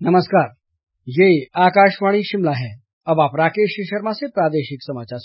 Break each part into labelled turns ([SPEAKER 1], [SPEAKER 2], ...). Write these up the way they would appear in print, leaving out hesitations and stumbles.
[SPEAKER 1] नमस्कार, ये आकाशवाणी शिमला है। अब आप राकेश शर्मा से प्रादेशिक समाचार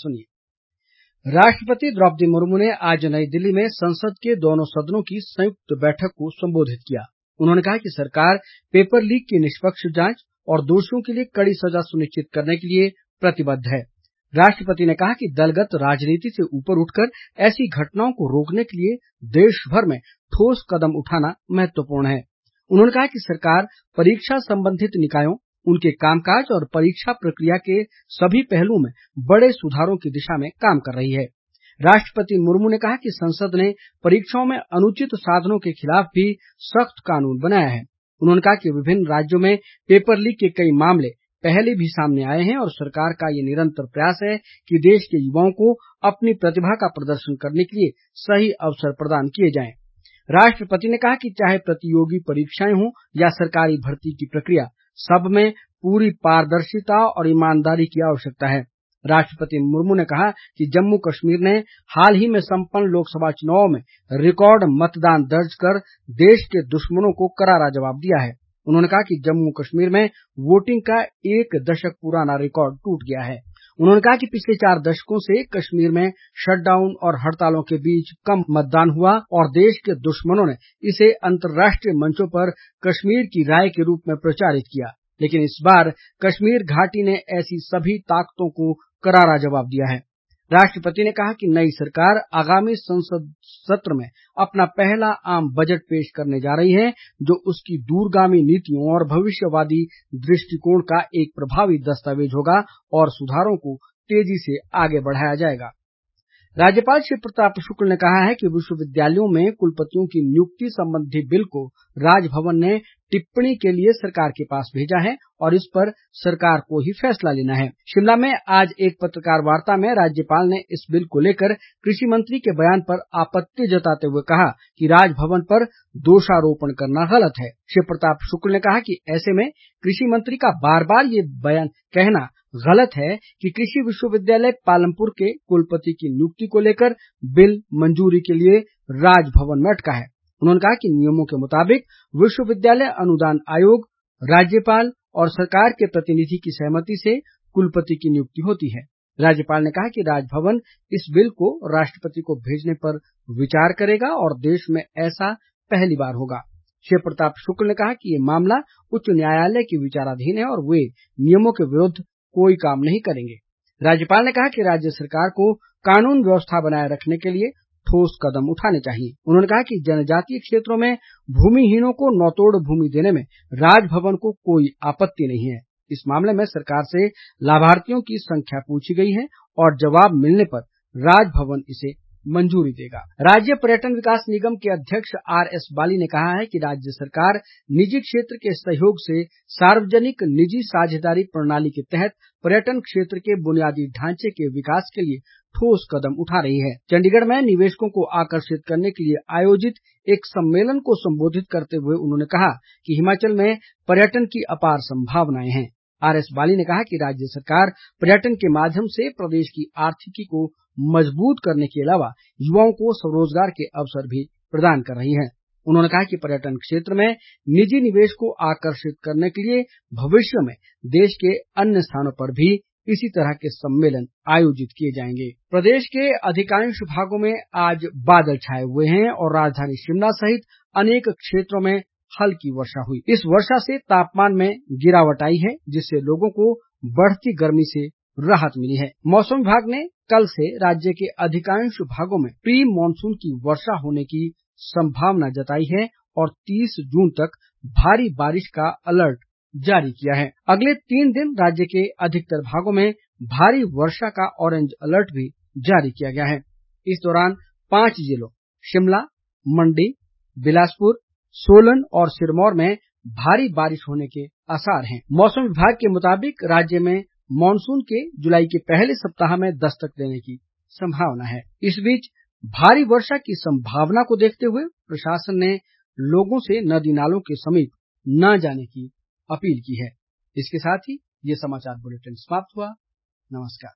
[SPEAKER 1] सुनिए। राष्ट्रपति द्रौपदी मुर्मू ने आज नई दिल्ली में संसद के दोनों सदनों की संयुक्त बैठक को संबोधित किया। उन्होंने कहा कि सरकार पेपर लीक की निष्पक्ष जांच और दोषियों के लिए कड़ी सजा सुनिश्चित करने के लिए प्रतिबद्ध है। राष्ट्रपति ने कहा कि दलगत राजनीति से ऊपर उठकर ऐसी घटनाओं को रोकने के लिए देश भर में ठोस कदम उठाना महत्वपूर्ण है। उन्होंने कहा कि सरकार परीक्षा संबंधित निकायों, उनके कामकाज और परीक्षा प्रक्रिया के सभी पहलुओं में बड़े सुधारों की दिशा में काम कर रही है। राष्ट्रपति मुर्मू ने कहा कि संसद ने परीक्षाओं में अनुचित साधनों के खिलाफ भी सख्त कानून बनाया है। उन्होंने कहा कि विभिन्न राज्यों में पेपर लीक के कई मामले पहले भी सामने आए हैं और सरकार का ये निरंतर प्रयास है कि देश के युवाओं को अपनी प्रतिभा का प्रदर्शन करने के लिए सही अवसर प्रदान किए जाएं। राष्ट्रपति ने कहा कि चाहे प्रतियोगी परीक्षाएं हों या सरकारी भर्ती की प्रक्रिया, सब में पूरी पारदर्शिता और ईमानदारी की आवश्यकता है। राष्ट्रपति मुर्मू ने कहा कि जम्मू कश्मीर ने हाल ही में संपन्न लोकसभा चुनावों में रिकॉर्ड मतदान दर्ज कर देश के दुश्मनों को करारा जवाब दिया है। उन्होंने कहा कि जम्मू कश्मीर में वोटिंग का 1 दशक पुराना रिकॉर्ड टूट गया है। उन्होंने कहा कि पिछले 4 दशकों से कश्मीर में शटडाउन और हड़तालों के बीच कम मतदान हुआ और देश के दुश्मनों ने इसे अंतर्राष्ट्रीय मंचों पर कश्मीर की राय के रूप में प्रचारित किया। लेकिन इस बार कश्मीर घाटी ने ऐसी सभी ताकतों को करारा जवाब दिया है। राष्ट्रपति ने कहा कि नई सरकार आगामी संसद सत्र में अपना पहला आम बजट पेश करने जा रही है, जो उसकी दूरगामी नीतियों और भविष्यवादी दृष्टिकोण का एक प्रभावी दस्तावेज होगा और सुधारों को तेजी से आगे बढ़ाया जाएगा। राज्यपाल श्री प्रताप शुक्ल ने कहा है कि विश्वविद्यालयों में कुलपतियों की नियुक्ति संबंधी बिल को राजभवन ने टिप्पणी के लिए सरकार के पास भेजा है और इस पर सरकार को ही फैसला लेना है। शिमला में आज एक पत्रकार वार्ता में राज्यपाल ने इस बिल को लेकर कृषि मंत्री के बयान पर आपत्ति जताते हुए कहा कि राजभवन पर दोषारोपण करना गलत है। श्री प्रताप शुक्ल ने कहा कि ऐसे में कृषि मंत्री का बार बार ये बयान कहना गलत है कि कृषि विश्वविद्यालय पालमपुर के कुलपति की नियुक्ति को लेकर बिल मंजूरी के लिए राजभवन में अटका है। उन्होंने कहा कि नियमों के मुताबिक विश्वविद्यालय अनुदान आयोग, राज्यपाल और सरकार के प्रतिनिधि की सहमति से कुलपति की नियुक्ति होती है। राज्यपाल ने कहा कि राजभवन इस बिल को राष्ट्रपति को भेजने पर विचार करेगा और देश में ऐसा पहली बार होगा। श्री प्रताप शुक्ल ने कहा कि ये मामला उच्च न्यायालय के विचाराधीन है और वे नियमों के विरुद्ध कोई काम नहीं करेंगे। राज्यपाल ने कहा कि राज्य सरकार को कानून व्यवस्था बनाए रखने के लिए ठोस कदम उठाने चाहिए। उन्होंने कहा कि जनजातीय क्षेत्रों में भूमिहीनों को नौतोड़ भूमि देने में राजभवन को कोई आपत्ति नहीं है। इस मामले में सरकार से लाभार्थियों की संख्या पूछी गई है और जवाब मिलने पर राजभवन इसे मंजूरी देगा। राज्य पर्यटन विकास निगम के अध्यक्ष RS बाली ने कहा है कि राज्य सरकार निजी क्षेत्र के सहयोग से सार्वजनिक निजी साझेदारी प्रणाली के तहत पर्यटन क्षेत्र के बुनियादी ढांचे के विकास के लिए ठोस कदम उठा रही है। चंडीगढ़ में निवेशकों को आकर्षित करने के लिए आयोजित एक सम्मेलन को संबोधित करते हुए उन्होंने कहा कि हिमाचल में पर्यटन की अपार संभावनाएं हैं। RS बाली ने कहा कि राज्य सरकार पर्यटन के माध्यम से प्रदेश की आर्थिकी को मजबूत करने के अलावा युवाओं को स्वरोजगार के अवसर भी प्रदान कर रही है। उन्होंने कहा कि पर्यटन क्षेत्र में निजी निवेश को आकर्षित करने के लिए भविष्य में देश के अन्य स्थानों पर भी इसी तरह के सम्मेलन आयोजित किए जाएंगे। प्रदेश के अधिकांश भागों में आज बादल छाए हुए हैं और राजधानी शिमला सहित अनेक क्षेत्रों में हल्की वर्षा हुई। इस वर्षा से तापमान में गिरावट आई है, जिससे लोगों को बढ़ती गर्मी से राहत मिली है। मौसम विभाग ने कल से राज्य के अधिकांश भागों में प्री मानसून की वर्षा होने की संभावना जताई है और 30 जून तक भारी बारिश का अलर्ट जारी किया है। अगले 3 दिन राज्य के अधिकतर भागों में भारी वर्षा का ऑरेंज अलर्ट भी जारी किया गया है। इस दौरान 5 जिलों शिमला, मंडी, बिलासपुर, सोलन और सिरमौर में भारी बारिश होने के आसार हैं। मौसम विभाग के मुताबिक राज्य में मानसून के जुलाई के पहले सप्ताह में दस्तक देने की संभावना है। इस बीच भारी वर्षा की संभावना को देखते हुए प्रशासन ने लोगों से नदी नालों के समीप न जाने की अपील की है। इसके साथ ही ये समाचार बुलेटिन समाप्त हुआ। नमस्कार।